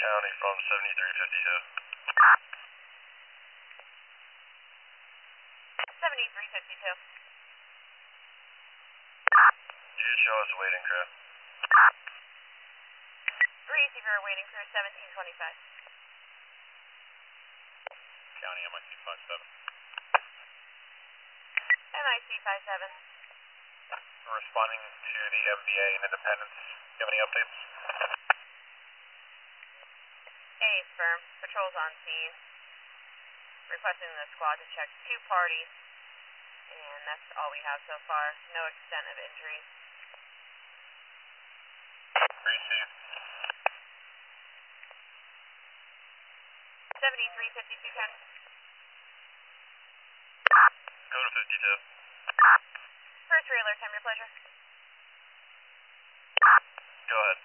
County from 7352. 7352. You should show us a waiting crew. Receiver waiting crew 1725. County MIC 57. MIC 57. We're responding to the MVA in Independence. Do you have any updates? A firm. Patrol's on scene. Requesting the squad to check 2 parties. And that's all we have so far. No extent of injuries. Receive. 7352 County. Go to 52. First trailer, time your pleasure. Go ahead.